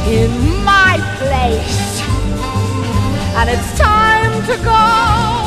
in my place. And it's time to go.